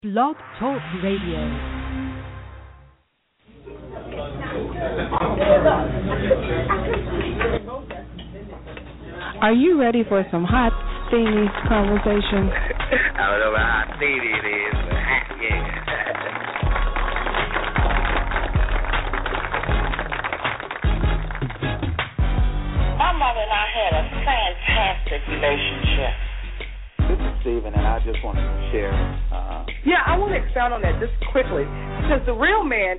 Blog Talk Radio. Are you ready for some hot, steamy conversation? I don't know about how steamy it is, but hot, yeah. My mother and I had a fantastic relationship. This is Stephen, and I just wanted to share. I want to expound on that just quickly, because the real man.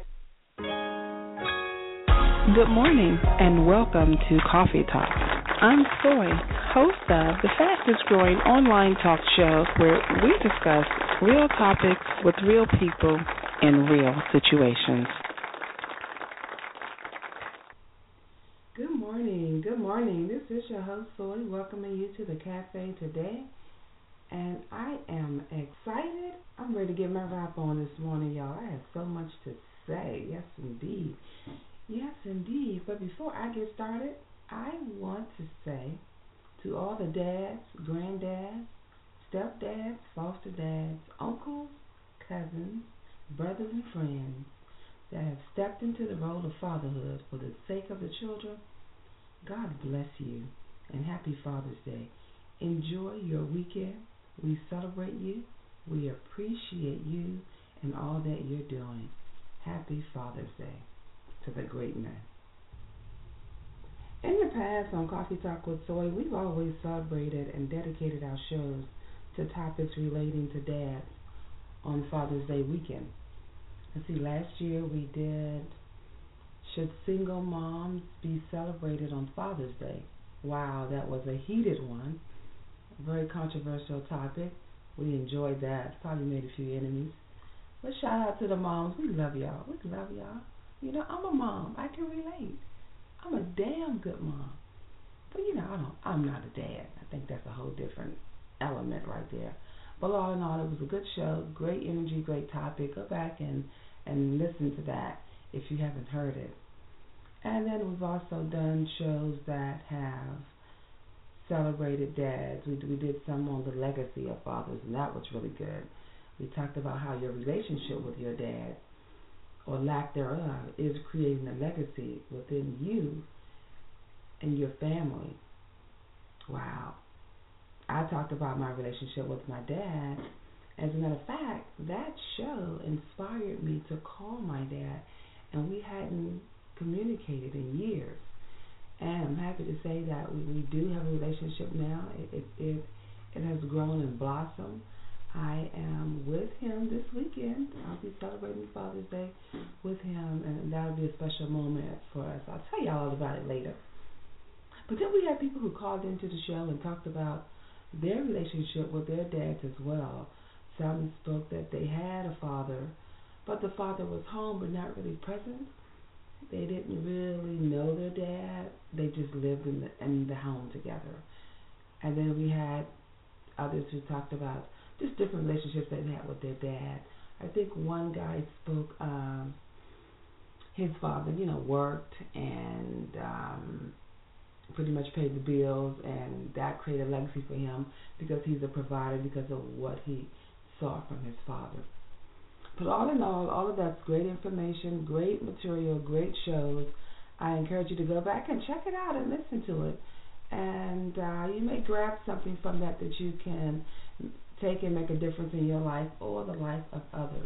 Good morning, and welcome to Coffee Talk. I'm Soy, host of the fastest growing online talk show where we discuss real topics with real people in real situations. Good morning. This is your host, Soy, welcoming you to the cafe today. And I am excited. I'm ready to get my rap on this morning, y'all. I have so much to say. Yes, indeed. But before I get started, I want to say to all the dads, granddads, stepdads, foster dads, uncles, cousins, brothers, and friends that have stepped into the role of fatherhood for the sake of the children, God bless you and happy Father's Day. Enjoy your weekend. We celebrate you. We appreciate you and all that you're doing. Happy Father's Day to the great men. In the past on Coffee Talk with Soy, we've always celebrated and dedicated our shows to topics relating to dads on Father's Day weekend. Let's see, last year we did Should Single Moms Be Celebrated on Father's Day? Wow, that was a heated one. A very controversial topic. We enjoyed that. Probably made a few enemies. But shout out to the moms. We love y'all. You know, I'm a mom. I can relate. I'm a damn good mom. But you know, I'm not a dad. I think that's a whole different element right there. But all in all, it was a good show. Great energy, great topic. Go back and listen to that if you haven't heard it. And then we've also done shows that have celebrated dads. We did some on the legacy of fathers, and that was really good. We talked about how your relationship with your dad, or lack thereof, is creating a legacy within you and your family. Wow. I talked about my relationship with my dad. As a matter of fact, that show inspired me to call my dad, and we hadn't communicated in years. And I'm happy to say that we do have a relationship now. It has grown and blossomed. I am with him this weekend. I'll be celebrating Father's Day with him, and that'll be a special moment for us. I'll tell y'all all about it later. But then we had people who called into the show and talked about their relationship with their dads as well. Some spoke that they had a father, but the father was home but not really present. They didn't really know their dad. They just lived in the home together. And then we had others who talked about just different relationships they had with their dad. I think one guy spoke, his father, worked and pretty much paid the bills, and that created a legacy for him because he's a provider because of what he saw from his father. But all in all of that's great information, great material, great shows. I encourage you to go back and check it out and listen to it. And you may grab something from that you can take and make a difference in your life or the life of others.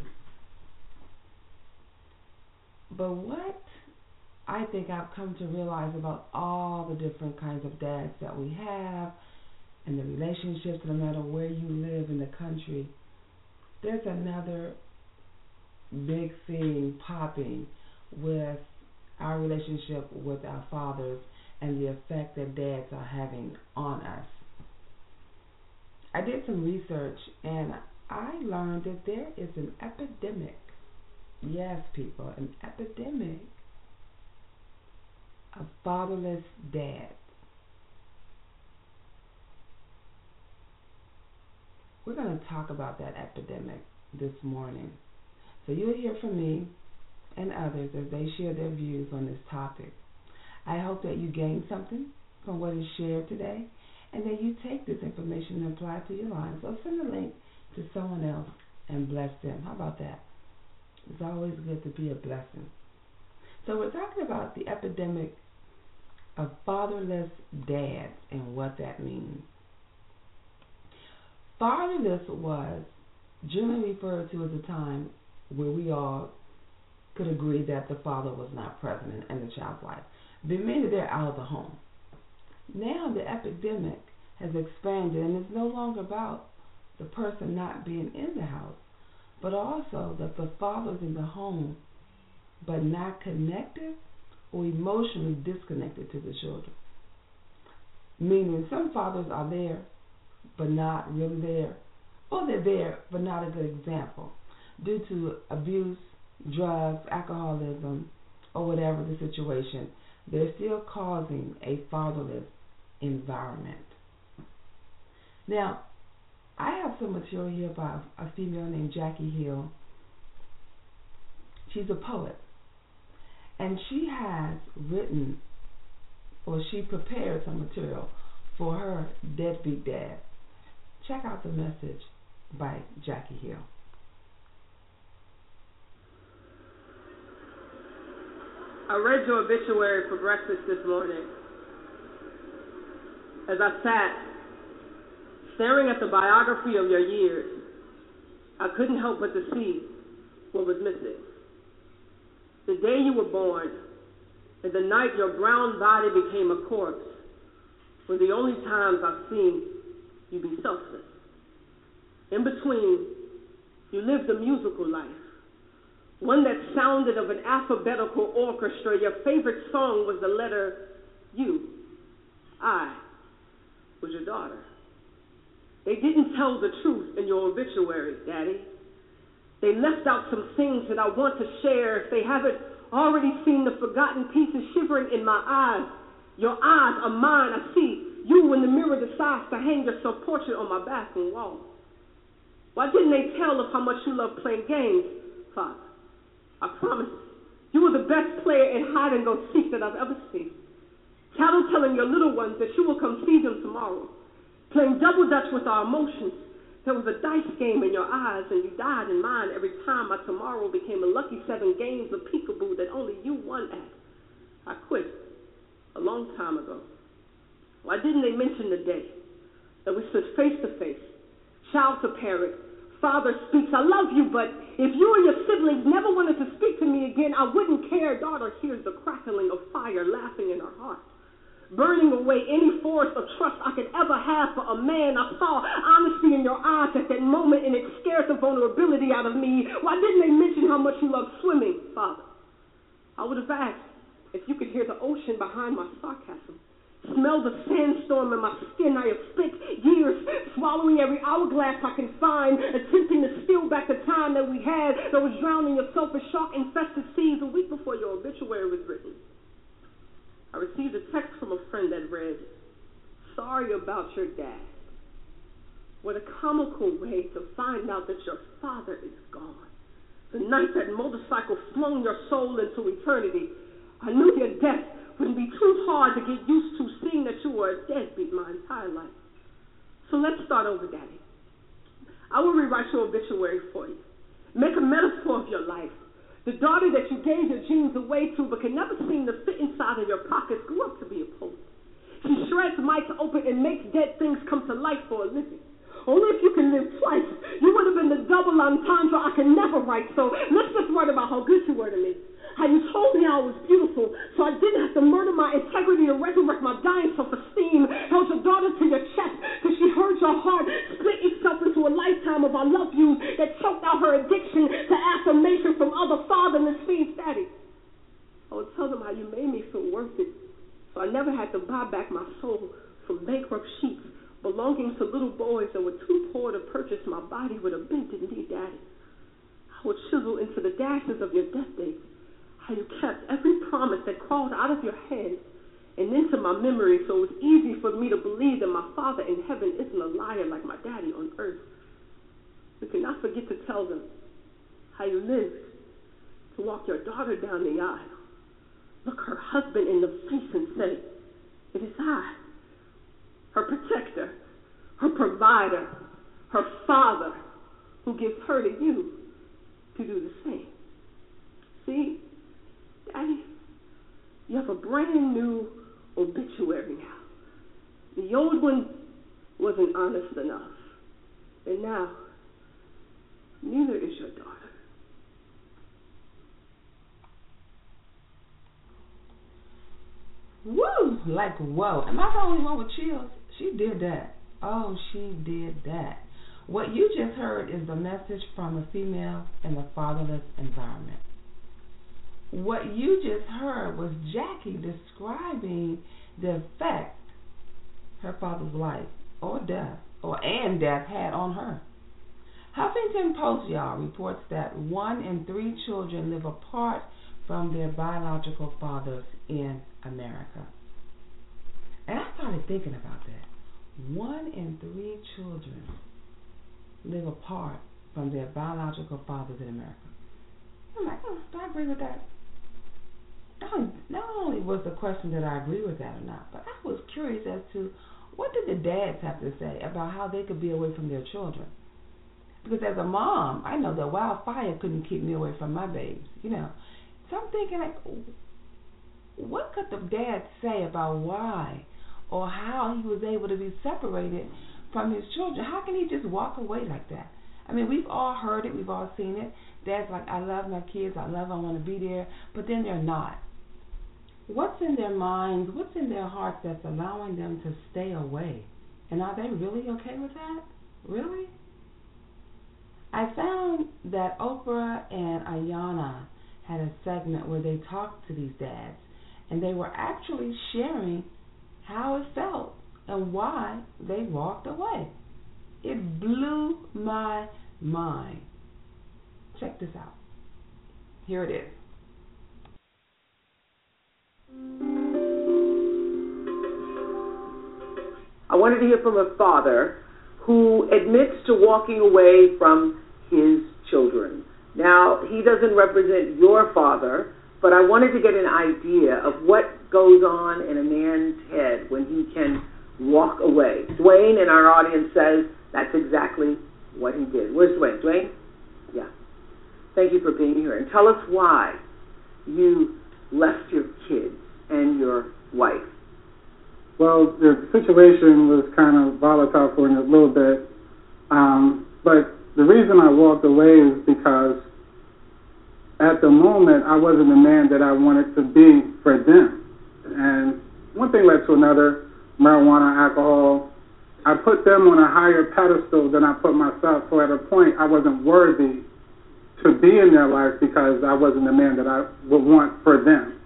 But what I think I've come to realize about all the different kinds of dads that we have and the relationships, no matter where you live in the country, there's another big thing popping with our relationship with our fathers and the effect that dads are having on us. I did some research and I learned that there is an epidemic, yes people, an epidemic of fatherless dads. We're going to talk about that epidemic this morning. So you'll hear from me and others as they share their views on this topic. I hope that you gain something from what is shared today, and that you take this information and apply it to your lives, or send a link to someone else and bless them. How about that? It's always good to be a blessing. So we're talking about the epidemic of fatherless dads and what that means. Fatherless was generally referred to as a time where we all could agree that the father was not present in the child's life. The minute they're out of the home. Now the epidemic has expanded, and it's no longer about the person not being in the house, but also that the father's in the home but not connected or emotionally disconnected to the children. Meaning some fathers are there but not really there, or they're there but not a good example due to abuse, drugs, alcoholism, or whatever the situation. They're still causing a fatherless environment. Now, I have some material here by a female named Jackie Hill. She's a poet, and she has written, or she prepared some material for her deadbeat dad. Check out the message by Jackie Hill. I read your obituary for breakfast this morning. As I sat staring at the biography of your years, I couldn't help but to see what was missing. The day you were born and the night your brown body became a corpse were the only times I've seen you be selfless. In between, you lived a musical life, one that sounded of an alphabetical orchestra. Your favorite song was the letter U. I was your daughter. They didn't tell the truth in your obituary, Daddy. They left out some things that I want to share if they haven't already seen the forgotten pieces shivering in my eyes. Your eyes are mine. I see you when the mirror decides to hang your self-portrait on my bathroom wall. Why didn't they tell of how much you love playing games, Father? I promise you were the best player in hide-and-go-seek that I've ever seen. Telling your little ones that you will come see them tomorrow. Playing double dutch with our emotions. There was a dice game in your eyes, and you died in mine every time my tomorrow became a lucky 7 games of peekaboo that only you won at. I quit a long time ago. Why didn't they mention the day that we stood face to face, child to parent, father speaks, I love you, but if you and your siblings never wanted to speak to me again, I wouldn't care. Daughter hears the crackling of fire laughing in her heart, burning away any force of trust I could ever have for a man. I saw honesty in your eyes at that moment, and it scared the vulnerability out of me. Why didn't they mention how much you love swimming, Father? I would have asked if you could hear the ocean behind my sarcasm. Smell the sandstorm in my skin. I have spent years swallowing every hourglass I can find, attempting to steal back the time that we had that was drowning yourself in shark-infested seas a week before your obituary was written. I received a text from a friend that read, "Sorry about your dad." What a comical way to find out that your father is gone. The night that motorcycle flung your soul into eternity, I knew your death wouldn't be too hard to get used to, seeing that you were a deadbeat my entire life. So let's start over, Daddy. I will rewrite your obituary for you. Make a metaphor of your life. The daughter that you gave your genes away to but could never seem to fit inside of your pockets grew up to be a poet. She shreds mics open and makes dead things come to life for a living. Only if you can live twice, you would have been the double entendre I can never write. So let's just write about how good you were to me. How you told me I was beautiful, so I didn't have to murder my integrity to resurrect my dying self-esteem. Held your daughter to your chest because she heard your heart split itself into a lifetime of I love yous that choked out her addiction to affirmation from other fatherless fiends. Daddy, I would tell them how you made me feel worth it, so I never had to buy back my soul from bankrupt sheets belonging to little boys that were too poor to purchase my body with a bended knee. Daddy, I would chisel into the dashes of your death days how you kept every promise that crawled out of your head and into my memory, so it was easy for me to believe that my Father in heaven isn't a liar like my daddy on earth. We cannot forget to tell them how you lived to walk your daughter down the aisle, look her husband in the face and say, "It is I, her protector, her provider, her father, who gives her to you to do the same. See, Daddy, you have a brand new obituary now. The old one wasn't honest enough. And now, neither is your daughter. Woo! Like, whoa. Am I the only one with chills? She did that. Oh, she did that. What you just heard is the message from a female in a fatherless environment. What you just heard was Jackie describing the effect her father's life or death had on her. Huffington Post, y'all, reports that 1 in 3 children live apart from their biological fathers in America. And I started thinking about that. 1 in 3 children live apart from their biological fathers in America. I'm like, do I agree with that? Not only was the question that I agree with that or not, but I was curious as to what did the dads have to say about how they could be away from their children. Because as a mom, I know that wildfire couldn't keep me away from my babies, you know. So I'm thinking, like, what could the dad say about why or how he was able to be separated from his children? How can he just walk away like that? I mean, we've all heard it. We've all seen it. Dad's like, I love my kids. I want to be there. But then they're not. What's in their minds? What's in their hearts that's allowing them to stay away? And are they really okay with that? Really? I found that Oprah and Ayanna had a segment where they talked to these dads, and they were actually sharing how it felt and why they walked away. It blew my mind. Check this out. Here it is. I wanted to hear from a father who admits to walking away from his children. Now, he doesn't represent your father, but I wanted to get an idea of what goes on in a man's head when he can walk away. Dwayne in our audience says that's exactly what he did. Where's Dwayne? Dwayne? Yeah. Thank you for being here. And tell us why you left your kids and your wife. Well, the situation was kind of volatile for a little bit, but the reason I walked away is because at the moment I wasn't the man that I wanted to be for them. And one thing led to another, marijuana, alcohol. I put them on a higher pedestal than I put myself, so at a point I wasn't worthy to be in their life because I wasn't the man that I would want for them.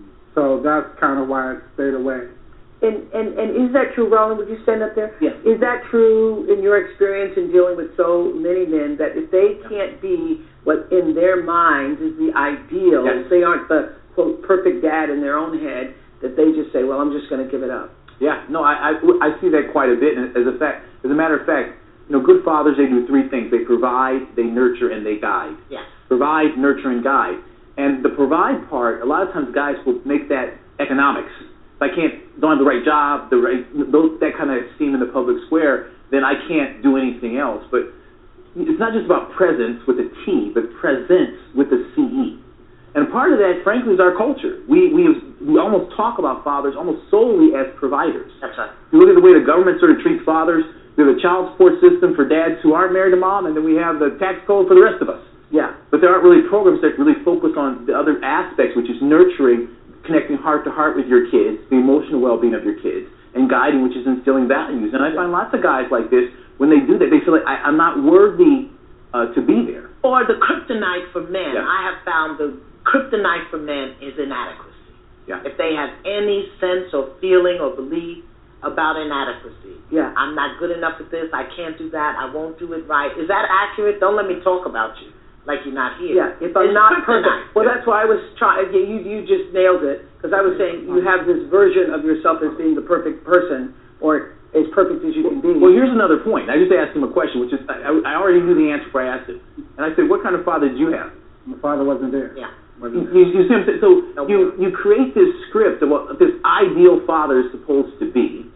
So that's kind of why I stayed away. And is that true, Roland? Would you stand up there? Yes. Is that true in your experience in dealing with so many men that if they can't be what in their minds is the ideal, yes, they aren't the, quote, perfect dad in their own head, that they just say, well, I'm just going to give it up? Yeah, no, I see that quite a bit. And as a matter of fact, you know, good fathers, they do 3 things. They provide, they nurture, and they guide. Yes. Provide, nurture, and guide. And the provide part, a lot of times guys will make that economics. If I don't have the right job, that kind of seem in the public square, then I can't do anything else. But it's not just about presence with a T, but presence with a CE. And part of that, frankly, is our culture. We almost talk about fathers almost solely as providers. That's right. You look at the way the government sort of treats fathers. We have a child support system for dads who aren't married to mom, and then we have the tax code for the rest of us. Yeah. But there aren't really programs that really focus on the other aspects, which is nurturing, connecting heart to heart with your kids, the emotional well-being of your kids, and guiding, which is instilling values. And I find lots of guys like this, when they do that, they feel like, I'm not worthy to be there. Or the kryptonite for men. Yeah. I have found the kryptonite for men is inadequacy. Yeah. If they have any sense or feeling or belief about inadequacy. Yeah. I'm not good enough at this, I can't do that, I won't do it right. Is that accurate? Don't let me talk about you like you're not here. Yeah, if I'm it's not kryptonite. perfect. Well, that's why I was trying. You just nailed it, because I was saying you have this version of yourself as being the perfect person, or as perfect as you can be. Well, here's another point. I just asked him a question, which is, I already knew the answer before I asked it. And I said, what kind of father did you have? My father wasn't there. Yeah. You see what I'm saying? So you create this script of what this ideal father is supposed to be,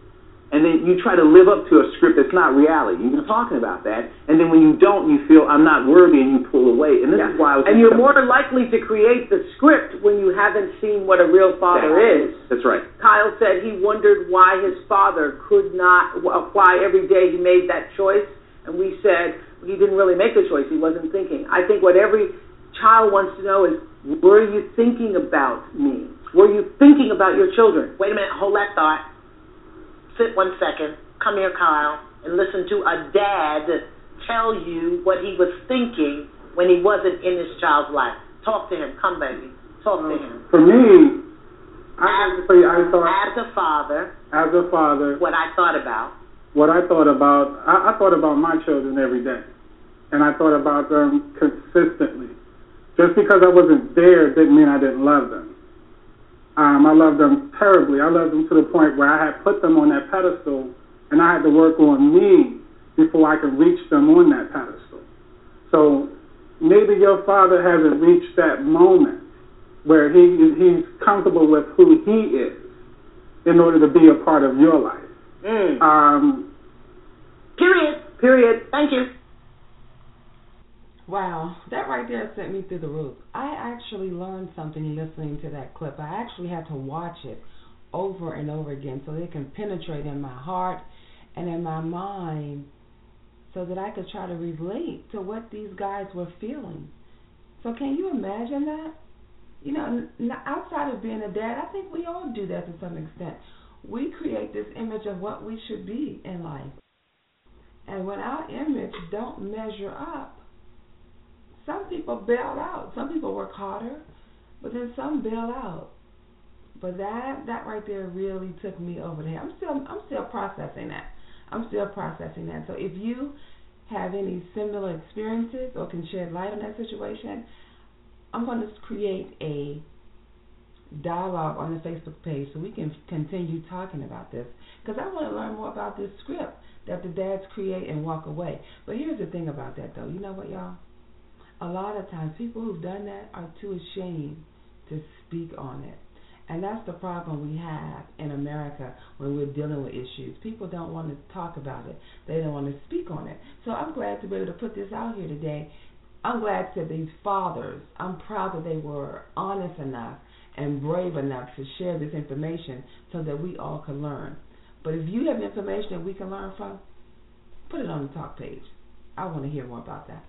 and then you try to live up to a script that's not reality. You've been talking about that, and then when you don't, you feel I'm not worthy, and you pull away. And this is why I was. And you're more likely to create the script when you haven't seen what a real father is. That's right. Kyle said he wondered why his father could not, why every day he made that choice, and we said he didn't really make a choice. He wasn't thinking. I think what every child wants to know is, were you thinking about me? Were you thinking about your children? Wait a minute, hold that thought. Sit 1 second. Come here, Kyle, and listen to a dad tell you what he was thinking when he wasn't in his child's life. Talk to him. Come, baby. Talk to him. For me, as a father, what I thought about. I thought about my children every day, and I thought about them consistently. Just because I wasn't there didn't mean I didn't love them. I loved them terribly. I loved them to the point where I had put them on that pedestal, and I had to work on me before I could reach them on that pedestal. So maybe your father hasn't reached that moment where he's comfortable with who he is in order to be a part of your life. Period. Thank you. Wow, that right there sent me through the roof. I actually learned something listening to that clip. I actually had to watch it over and over again so it can penetrate in my heart and in my mind so that I could try to relate to what these guys were feeling. So can you imagine that? You know, outside of being a dad, I think we all do that to some extent. We create this image of what we should be in life. And when our image don't measure up, some people bail out. Some people work harder, but then some bail out. But that right there really took me over the head. I'm still processing that. So if you have any similar experiences or can shed light on that situation, I'm going to create a dialogue on the Facebook page so we can continue talking about this, because I want to learn more about this script that the dads create and walk away. But here's the thing about that, though. You know what, y'all? A lot of times people who've done that are too ashamed to speak on it. And that's the problem we have in America when we're dealing with issues. People don't want to talk about it. They don't want to speak on it. So I'm glad to be able to put this out here today. I'm glad that these fathers, I'm proud that they were honest enough and brave enough to share this information so that we all can learn. But if you have information that we can learn from, put it on the talk page. I want to hear more about that.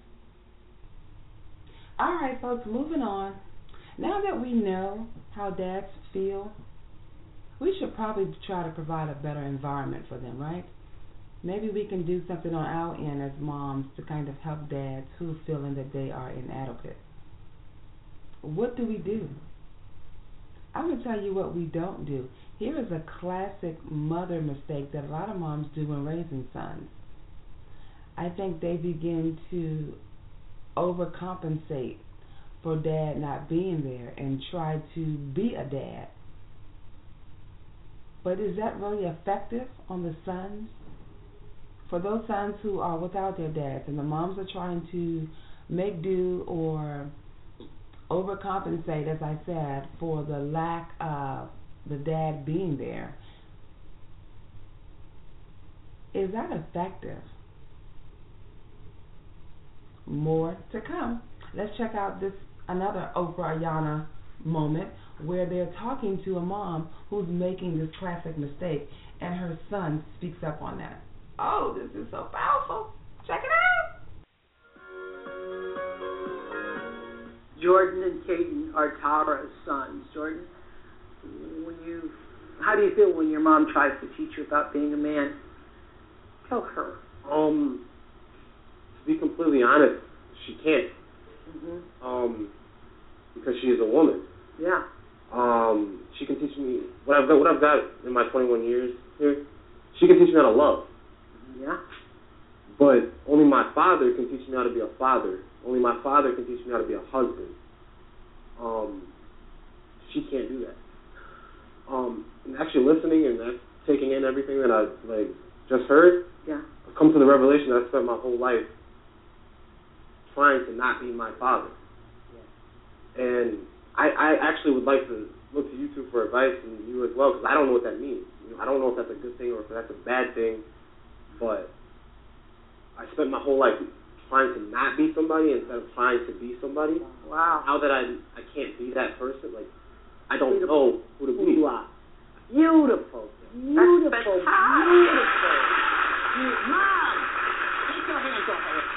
All right, folks, moving on. Now that we know how dads feel, we should probably try to provide a better environment for them, right? Maybe we can do something on our end as moms to kind of help dads who are feeling that they are inadequate. What do we do? I'm going to tell you what we don't do. Here is a classic mother mistake that a lot of moms do when raising sons. I think they begin to overcompensate for dad not being there and try to be a dad. But is that really effective on the sons? For those sons who are without their dads and the moms are trying to make do or overcompensate, as I said, for the lack of the dad being there, is that effective? More to come. Let's check out this another Oprah Ayana moment where they're talking to a mom who's making this classic mistake, and her son speaks up on that. Oh, this is so powerful. Check it out. Jordan and Caden are Tara's sons. Jordan, how do you feel when your mom tries to teach you about being a man? Tell her. To be completely honest, she can't. Because she is a woman. Yeah. She can teach me what I've got in my 21 years here. She can teach me how to love. Yeah. But only my father can teach me how to be a father. Only my father can teach me how to be a husband. She can't do that. And actually listening and taking in everything that I just heard. Yeah. I've come to the revelation that I spent my whole life trying to not be my father. Yeah. And I actually would like to look to you two for advice, and you as well, because I don't know what that means. I don't know if that's a good thing or if that's a bad thing, but I spent my whole life trying to not be somebody instead of trying to be somebody. Wow. Now that I can't be that person, like, I don't know who to be. You are. Beautiful. Beautiful. Beautiful. Mom, take your hands off of it.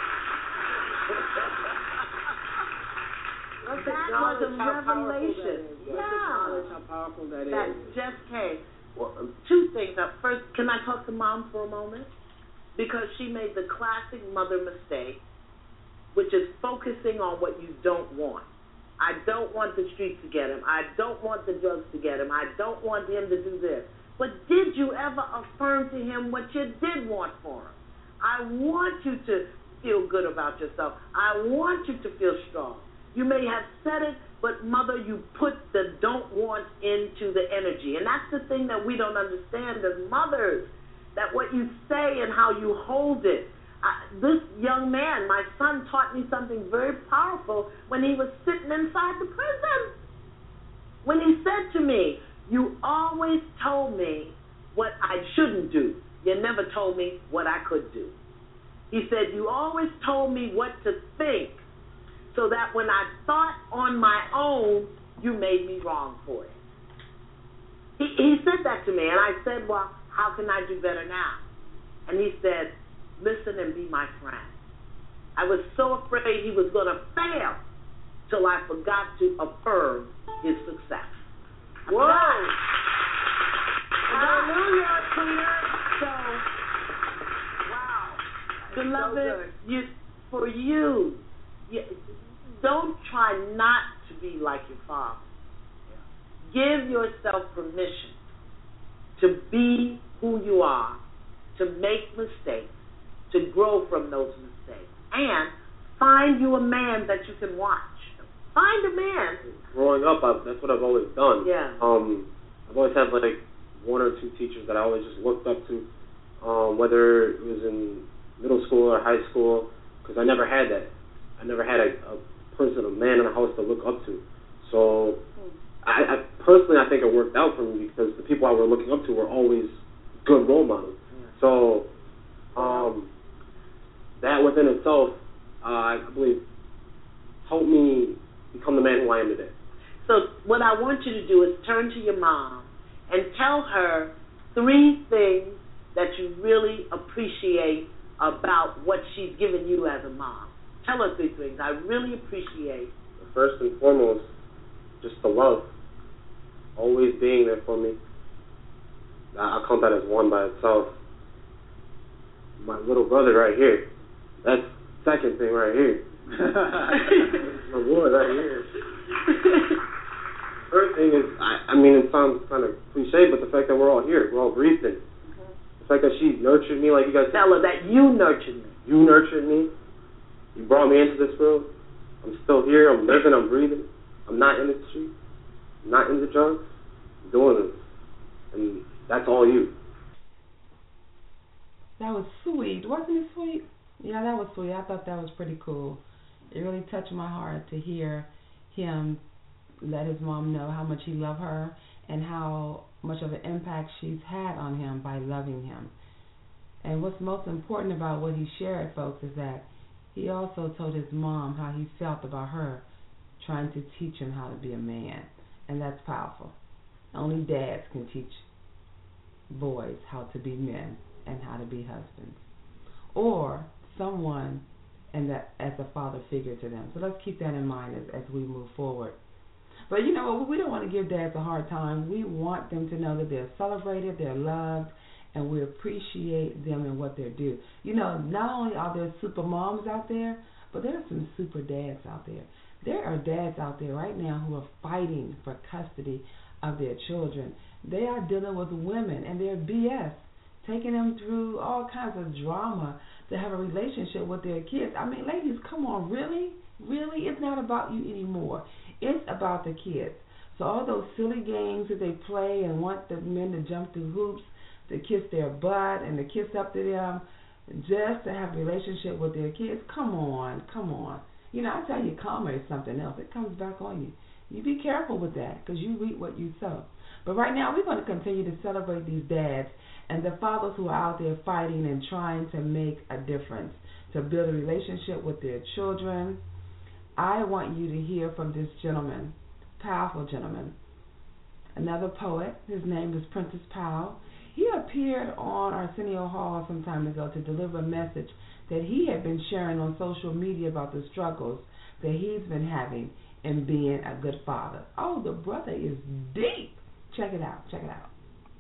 That was a revelation. How powerful that is. That just came. Well, two things. First, can I talk to Mom for a moment? Because she made the classic mother mistake, which is focusing on what you don't want. I don't want the streets to get him. I don't want the drugs to get him. I don't want him to do this. But did you ever affirm to him what you did want for him? I want you to feel good about yourself. I want you to feel strong. You may have said it, but mother, you put the don't want into the energy. And that's the thing that we don't understand as mothers, that what you say and how you hold it. This young man, my son, taught me something very powerful when he was sitting inside the prison. When he said to me, you always told me what I shouldn't do. You never told me what I could do. He said, you always told me what to think, so that when I thought on my own, you made me wrong for it. He said that to me, and I said, well, how can I do better now? And he said, listen and be my friend. I was so afraid he was going to fail till I forgot to affirm his success. Whoa! Hallelujah, Peter. So, wow. Beloved, for you, don't try not to be like your father. Give yourself permission to be who you are, to make mistakes, to grow from those mistakes, and find you a man that you can watch. Find a man. Growing up, that's what I've always done. Yeah. I've always had like one or two teachers that I always just looked up to, whether it was in middle school or high school, because I never had that. I never had a person, a man in the house to look up to. So I personally, I think it worked out for me because the people I were looking up to were always good role models. Yeah. So that within itself, I believe, helped me become the man who I am today. So what I want you to do is turn to your mom and tell her 3 things that you really appreciate about what she's given you as a mom. Tell her 3 things I really appreciate. First and foremost, just the love. Always being there for me. I'll count that as one by itself. My little brother right here. That's the second thing right here. My boy right here. Third thing is, I mean, it sounds kind of cliche, but the fact that we're all here, we're all breathing. The fact that she nurtured me, like you guys said. Tell her that you nurtured me. You nurtured me. You brought me into this world. I'm still here. I'm living. I'm breathing. I'm not in the street. I'm not in the drugs. I'm doing this. And that's all you. That was sweet. Wasn't it sweet? Yeah, that was sweet. I thought that was pretty cool. It really touched my heart to hear him let his mom know how much he loved her and how much of an impact she's had on him by loving him. And what's most important about what he shared, folks, is that he also told his mom how he felt about her trying to teach him how to be a man. And that's powerful. Only dads can teach boys how to be men and how to be husbands. Or someone and that as a father figure to them. So let's keep that in mind as we move forward. But you know, we don't want to give dads a hard time. We want them to know that they're celebrated, they're loved, and we appreciate them and what they do. You know, not only are there super moms out there, but there are some super dads out there. There are dads out there right now who are fighting for custody of their children. They are dealing with women and their BS, taking them through all kinds of drama to have a relationship with their kids. I mean, ladies, come on, really? Really? It's not about you anymore. It's about the kids. So all those silly games that they play and want the men to jump through hoops, to kiss their butt and to kiss up to them just to have a relationship with their kids, come on. You know, I tell you, karma is something else. It comes back on you. You be careful with that because you reap what you sow. But right now, we're going to continue to celebrate these dads and the fathers who are out there fighting and trying to make a difference, to build a relationship with their children. I want you to hear from this gentleman, powerful gentleman, another poet. His name is Prentice Powell. He appeared on Arsenio Hall some time ago to deliver a message that he had been sharing on social media about the struggles that he's been having in being a good father. Oh, the brother is deep. Check it out. Check it out.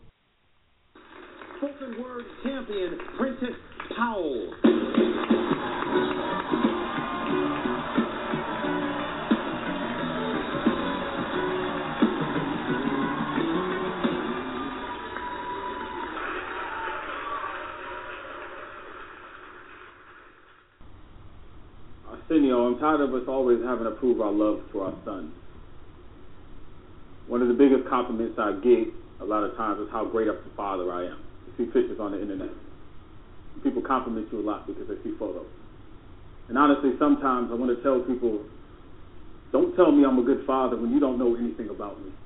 Spoken word champion, Prentice Powell. Arsenio, I'm tired of us always having to prove our love to our sons. One of the biggest compliments I get a lot of times is how great of a father I am. You see pictures on the internet. People compliment you a lot because they see photos. And honestly, sometimes I want to tell people, don't tell me I'm a good father when you don't know anything about me.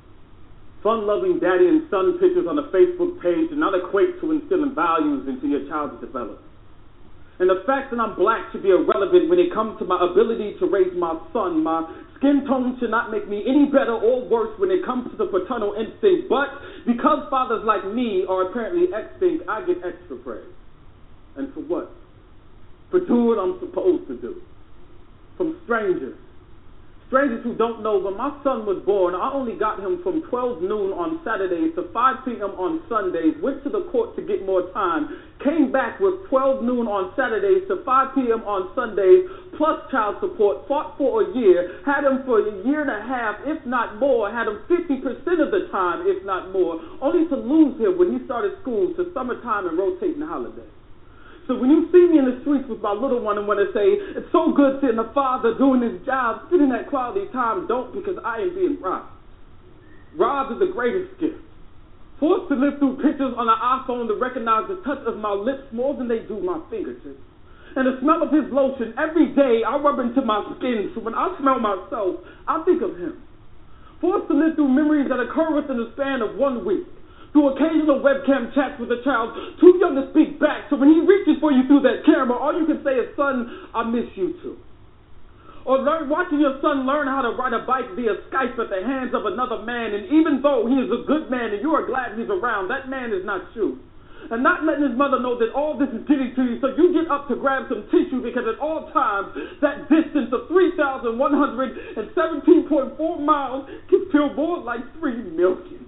Fun-loving daddy and son pictures on the Facebook page do not equate to instilling values into your child's development. And the fact that I'm black should be irrelevant when it comes to my ability to raise my son. My skin tone should not make me any better or worse when it comes to the paternal instinct. But because fathers like me are apparently extinct, I get extra praise. And for what? For doing what I'm supposed to do. From strangers. Strangers who don't know, when my son was born, I only got him from 12 noon on Saturdays to 5 p.m. on Sundays, went to the court to get more time, came back with 12 noon on Saturdays to 5 p.m. on Sundays, plus child support, fought for a year, had him for a year and a half, if not more, had him 50% of the time, if not more, only to lose him when he started school to summertime and rotating holidays. So when you see me in the streets with my little one and want to say, it's so good seeing a father doing his job, spending that quality time, don't, because I ain't being robbed. Robbed is the greatest gift. Forced to live through pictures on an iPhone to recognize the touch of my lips more than they do my fingertips. And the smell of his lotion every day I rub into my skin, so when I smell myself, I think of him. Forced to live through memories that occur within the span of 1 week. Through occasional webcam chats with a child too young to speak back, so when he reaches for you through that camera, all you can say is, son, I miss you too. Or watching your son learn how to ride a bike via Skype at the hands of another man, and even though he is a good man and you are glad he's around, that man is not you. And not letting his mother know that all this is getting to you, so you get up to grab some tissue because at all times, that distance of 3,117.4 miles can feel more like 3 million.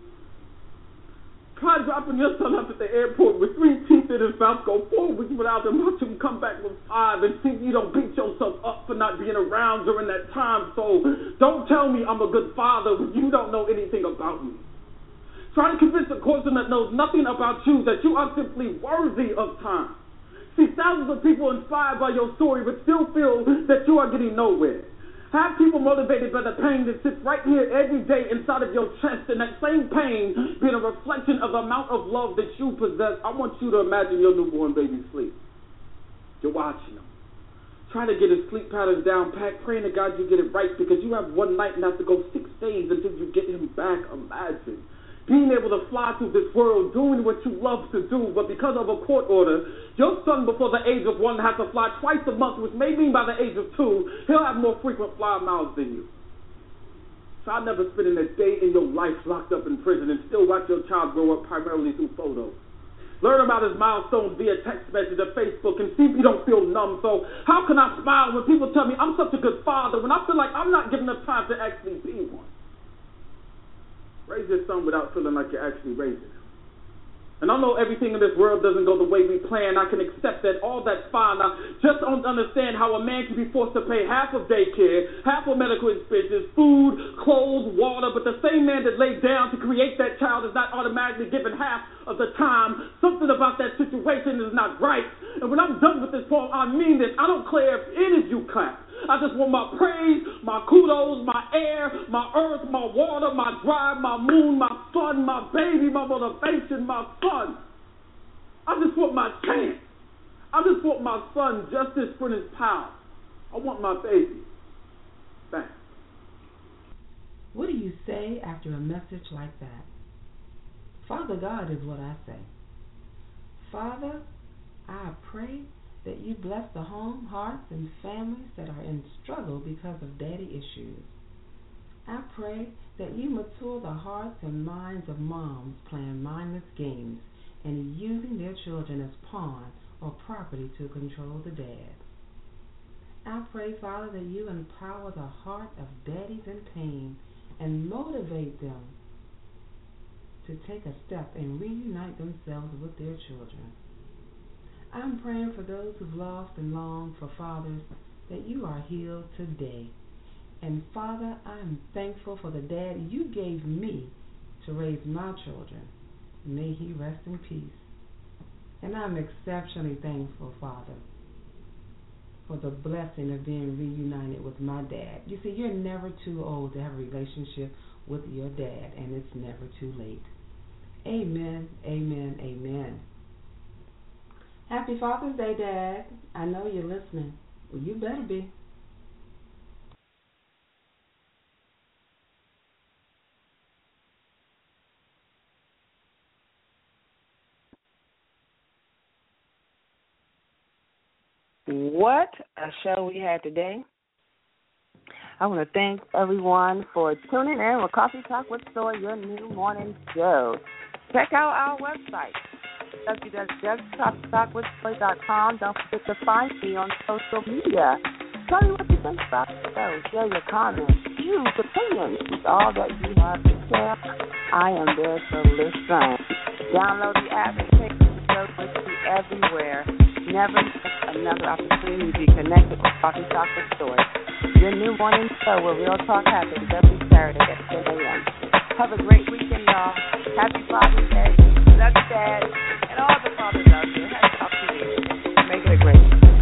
Try dropping your son up at the airport with 3 teeth in his mouth, go 4 weeks without him, watch him come back with 5, and see you don't beat yourself up for not being around during that time. So don't tell me I'm a good father when you don't know anything about me. Try to convince a person that knows nothing about you that you are simply worthy of time. See, thousands of people inspired by your story but still feel that you are getting nowhere. Have people motivated by the pain that sits right here every day inside of your chest, and that same pain being a reflection of the amount of love that you possess. I want you to imagine your newborn baby sleep. You're watching him. Try to get his sleep patterns down pat, praying to God you get it right, because you have 1 night and have to go 6 days until you get him back. Imagine being able to fly through this world, doing what you love to do, but because of a court order, your son before the age of 1 has to fly twice a month, which may mean by the age of 2, he'll have more frequent fly miles than you. So I'll never spend a day in your life locked up in prison and still watch your child grow up primarily through photos. Learn about his milestones via text message or Facebook and see if you don't feel numb. So how can I smile when people tell me I'm such a good father when I feel like I'm not giving enough time to actually be one? Raise your son without feeling like you're actually raising him. And I know everything in this world doesn't go the way we plan. I can accept that. All that's fine. I just don't understand how a man can be forced to pay half of daycare, half of medical expenses, food, clothes, water, but the same man that laid down to create that child is not automatically given half of the time. Something about that situation is not right. And when I'm done with this poem, I mean this. I don't care if any of you clap. I just want my praise, my kudos, my air, my earth, my water, my drive, my moon, my sun, my baby, my motivation, my son. I just want my chance. I just want my son, Justice Prentice Powell. I want my baby back. What do you say after a message like that? Father God is what I say. Father, I pray that you bless the home, hearts, and families that are in struggle because of daddy issues. I pray that you mature the hearts and minds of moms playing mindless games and using their children as pawns or property to control the dad. I pray, Father, that you empower the heart of daddies in pain and motivate them to take a step and reunite themselves with their children. I'm praying for those who've lost and longed for fathers that you are healed today. And Father, I'm thankful for the dad you gave me to raise my children. May he rest in peace. And I'm exceptionally thankful, Father, for the blessing of being reunited with my dad. You see, you're never too old to have a relationship with your dad, and it's never too late. Amen, amen, amen. Happy Father's Day, Dad. I know you're listening. Well, you better be. What a show we had today. I want to thank everyone for tuning in with Coffee Talk with Soy, your new morning show. Check out our website, www.coffeetalkwithsoy.com. Don't forget to find me on social media. Tell me what you think about the show. Share your comments, views, opinions, all that you have to share. I am there to listen. Download the app and take the show with you everywhere. Never miss another opportunity to be connected with Coffee Talk with Soy, your new morning show where real talk happens every Saturday at 10 a.m. Have a great weekend, y'all. Happy Father's Day. Love you, Dad. And all the fathers out there. Happy Father's Day. Make it a great one.